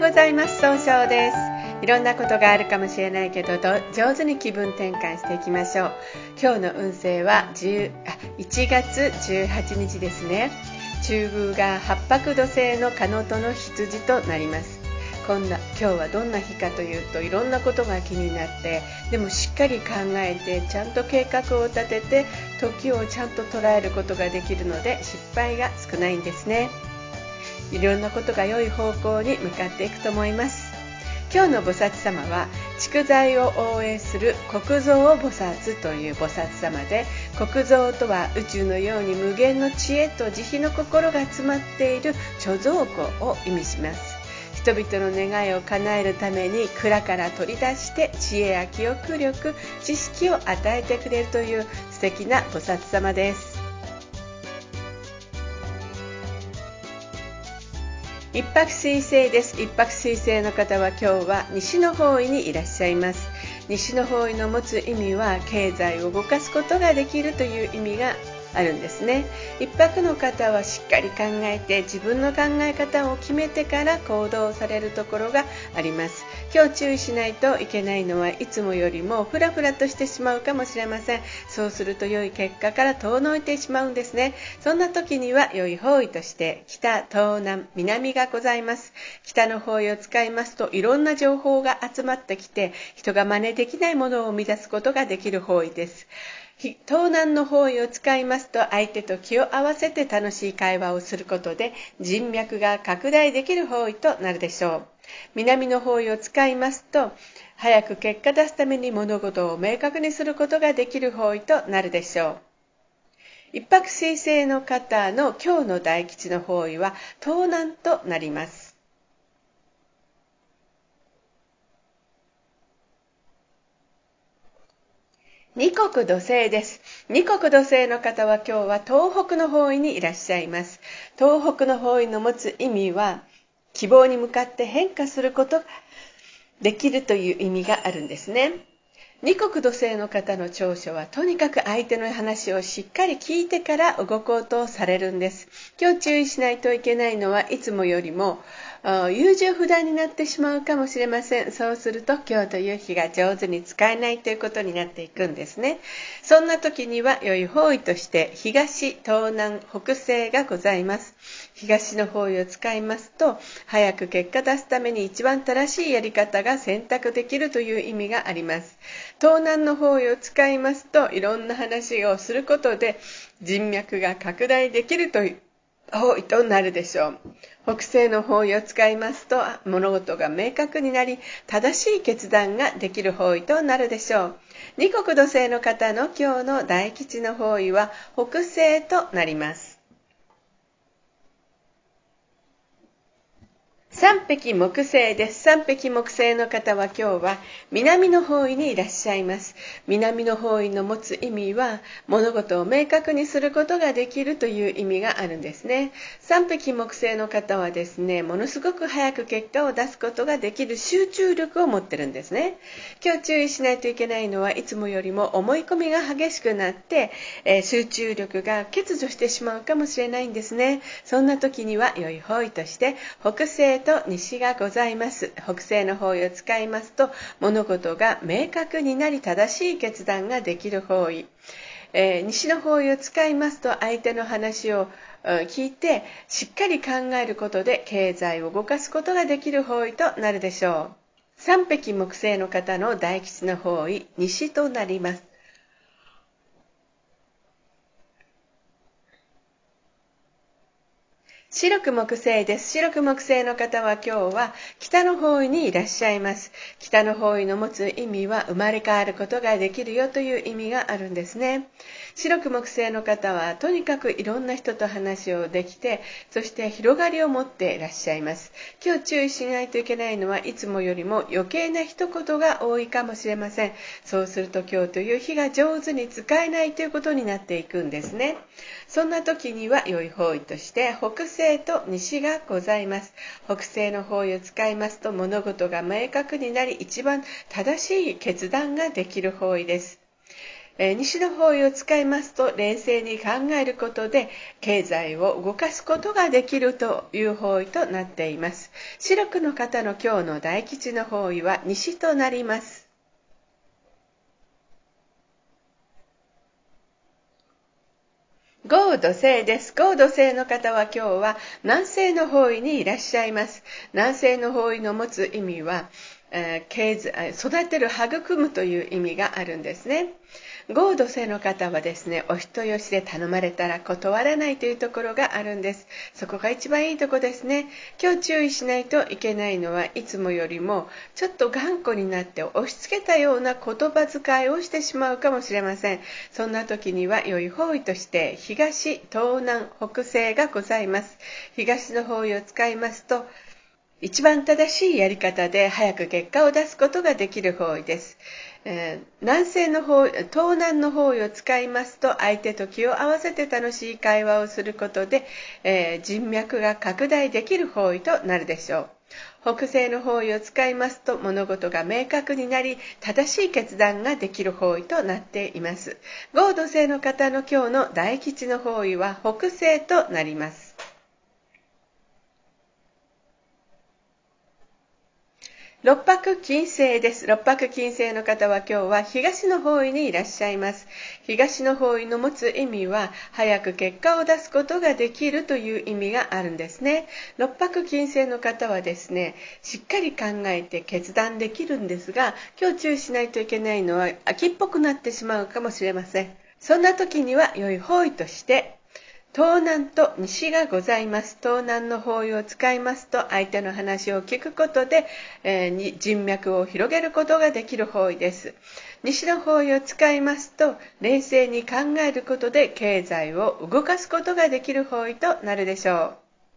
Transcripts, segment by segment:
ございます。総称です。いろんなことがあるかもしれないけど、上手に気分転換していきましょう。今日の運勢は1月18日ですね。中宮が八白土星の庚午の羊となります。今日はどんな日かというと、いろんなことが気になって、でもしっかり考えてちゃんと計画を立てて時をちゃんと捉えることができるので、失敗が少ないんですね。いろんなことが良い方向に向かっていくと思います。今日の菩薩様は蓄財を応援する国蔵菩薩という菩薩様で、国蔵とは宇宙のように無限の知恵と慈悲の心が詰まっている貯蔵庫を意味します。人々の願いを叶えるために蔵から取り出して知恵や記憶力、知識を与えてくれるという素敵な菩薩様です。一泊水星です。一泊水星の方は今日は西の方位にいらっしゃいます。西の方位の持つ意味は経済を動かすことができるという意味があるんですね。一泊の方はしっかり考えて自分の考え方を決めてから行動されるところがあります。今日注意しないといけないのは、いつもよりもフラフラとしてしまうかもしれません。そうすると良い結果から遠のいてしまうんですね。そんな時には良い方位として北、東南、南がございます。北の方位を使いますと、いろんな情報が集まってきて、人が真似できないものを生み出すことができる方位です。東南の方位を使いますと、相手と気を合わせて楽しい会話をすることで人脈が拡大できる方位となるでしょう。南の方位を使いますと、早く結果出すために物事を明確にすることができる方位となるでしょう。一泊水星の方の今日の大吉の方位は東南となります。二国土星です。二国土星の方は今日は東北の方位にいらっしゃいます。東北の方位の持つ意味は、希望に向かって変化することができるという意味があるんですね。二国土星の方の長所は、とにかく相手の話をしっかり聞いてから動こうとされるんです。今日注意しないといけないのは、いつもよりも優柔不断になってしまうかもしれません。そうすると今日という日が上手に使えないということになっていくんですね。そんな時には良い方位として東、東南、北西がございます。東の方位を使いますと、早く結果出すために一番正しいやり方が選択できるという意味があります。東南の方位を使いますと、いろんな話をすることで人脈が拡大できるという方位となるでしょう。北西の方位を使いますと、物事が明確になり、正しい決断ができる方位となるでしょう。二国土星の方の今日の大吉の方位は北西となります。三匹木星です。三匹木星の方は今日は南の方位にいらっしゃいます。南の方位の持つ意味は、物事を明確にすることができるという意味があるんですね。三匹木星の方はですね、ものすごく早く結果を出すことができる集中力を持ってるんですね。今日注意しないといけないのは、いつもよりも思い込みが激しくなって、集中力が欠如してしまうかもしれないんですね。そんな時には良い方位として北西と西がございます。北西の方位を使いますと、物事が明確になり正しい決断ができる方位。西の方位を使いますと、相手の話を聞いてしっかり考えることで経済を動かすことができる方位となるでしょう。三匹木星の方の大吉の方位、西となります。白く木星です。白く木星の方は今日は北の方位にいらっしゃいます。北の方位の持つ意味は、生まれ変わることができるよという意味があるんですね。白く木星の方はとにかくいろんな人と話をできて、そして広がりを持っていらっしゃいます。今日注意しないといけないのは、いつもよりも余計な一言が多いかもしれません。そうすると今日という日が上手に使えないということになっていくんですね。そんな時には良い方位として北西と西がございます。北西の方位を使いますと、物事が明確になり、一番正しい決断ができる方位です。 西の方位を使いますと冷静に考えることで経済を動かすことができるという方位となっています。白くの方の今日の大吉の方位は西となります。豪土星です。豪土星の方は今日は南西の方位にいらっしゃいます。南西の方位の持つ意味は、育てる、育むという意味があるんですね。豪土星の方はですね、お人よしで頼まれたら断らないというところがあるんです。そこが一番いいとこですね。今日注意しないといけないのはいつもよりもちょっと頑固になって押し付けたような言葉遣いをしてしまうかもしれません。そんな時には良い方位として東、東南、北西がございます。東の方位を使いますと一番正しいやり方で早く結果を出すことができる方位です。南西の方、東南の方位を使いますと相手と気を合わせて楽しい会話をすることで、人脈が拡大できる方位となるでしょう。北西の方位を使いますと物事が明確になり正しい決断ができる方位となっています。豪土星の方の今日の大吉の方位は北西となります。六白金星です。六白金星の方は今日は東の方位にいらっしゃいます。東の方位の持つ意味は早く結果を出すことができるという意味があるんですね。六白金星の方はですね、しっかり考えて決断できるんですが、今日注意しないといけないのは秋っぽくなってしまうかもしれません。そんな時には良い方位として東南と西がございます。東南の方位を使いますと相手の話を聞くことで、人脈を広げることができる方位です。西の方位を使いますと冷静に考えることで経済を動かすことができる方位となるでしょう。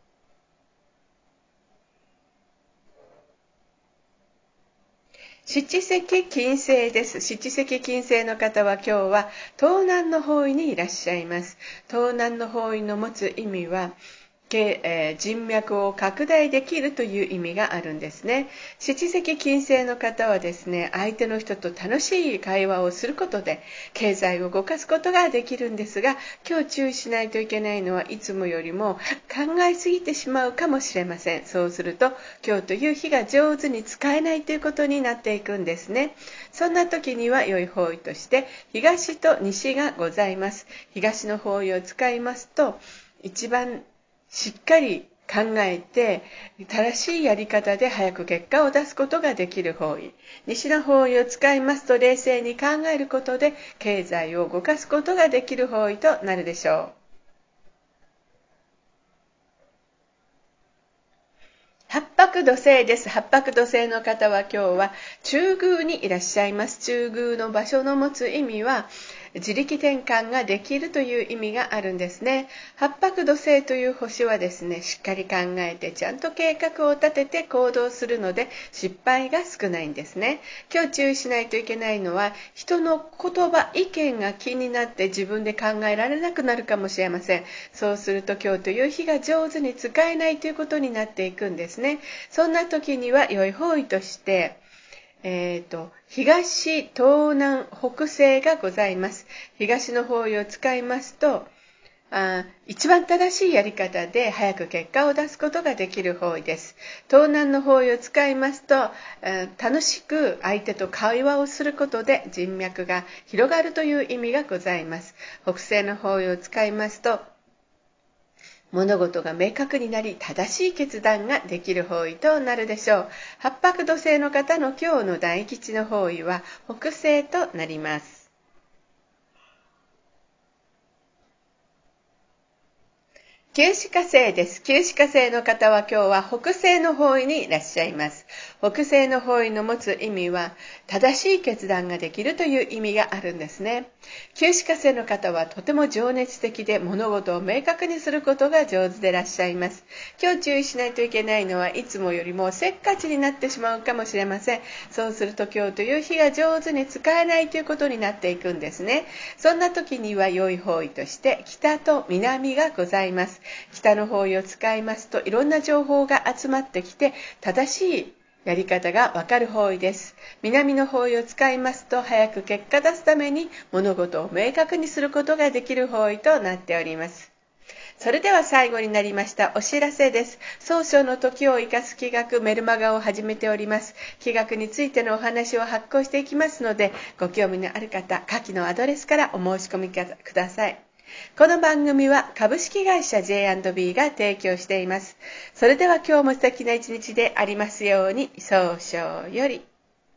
七石金星です。七石金星の方は今日は東南の方位にいらっしゃいます。東南の方位の持つ意味は人脈を拡大できるという意味があるんですね。七石金星の方はですね、相手の人と楽しい会話をすることで経済を動かすことができるんですが、今日注意しないといけないのはいつもよりも考えすぎてしまうかもしれません。そうすると今日という日が上手に使えないということになっていくんですね。そんな時には良い方位として東と西がございます。東の方位を使いますと一番しっかり考えて正しいやり方で早く結果を出すことができる方位。西の方位を使いますと冷静に考えることで経済を動かすことができる方位となるでしょう。八白土星です。八白土星の方は今日は中宮にいらっしゃいます。中宮の場所の持つ意味は自力転換ができるという意味があるんですね。八白土星という星はですね、しっかり考えてちゃんと計画を立てて行動するので失敗が少ないんですね。今日注意しないといけないのは人の言葉、意見が気になって自分で考えられなくなるかもしれません。そうすると今日という日が上手に使えないということになっていくんですね。そんな時には良い方位として東、東南、北西がございます。東の方位を使いますと、一番正しいやり方で早く結果を出すことができる方位です。東南の方位を使いますと、楽しく相手と会話をすることで人脈が広がるという意味がございます。北西の方位を使いますと、物事が明確になり正しい決断ができる方位となるでしょう。八白土星の方の今日の大吉の方位は北西となります。九死火星です。九死火星の方は今日は北西の方位にいらっしゃいます。北西の方位の持つ意味は正しい決断ができるという意味があるんですね。九死火星の方はとても情熱的で物事を明確にすることが上手でいらっしゃいます。今日注意しないといけないのはいつもよりもせっかちになってしまうかもしれません。そうすると今日という日が上手に使えないということになっていくんですね。そんな時には良い方位として北と南がございます。北の方位を使いますといろんな情報が集まってきて正しいやり方がわかる方位です。南の方位を使いますと、早く結果出すために物事を明確にすることができる方位となっております。それでは最後になりましたお知らせです。早々の時を生かす気学メルマガを始めております。気学についてのお話を発行していきますので、ご興味のある方、下記のアドレスからお申し込みください。この番組は株式会社 J&B が提供しています。それでは今日も素敵な一日でありますように、早々より。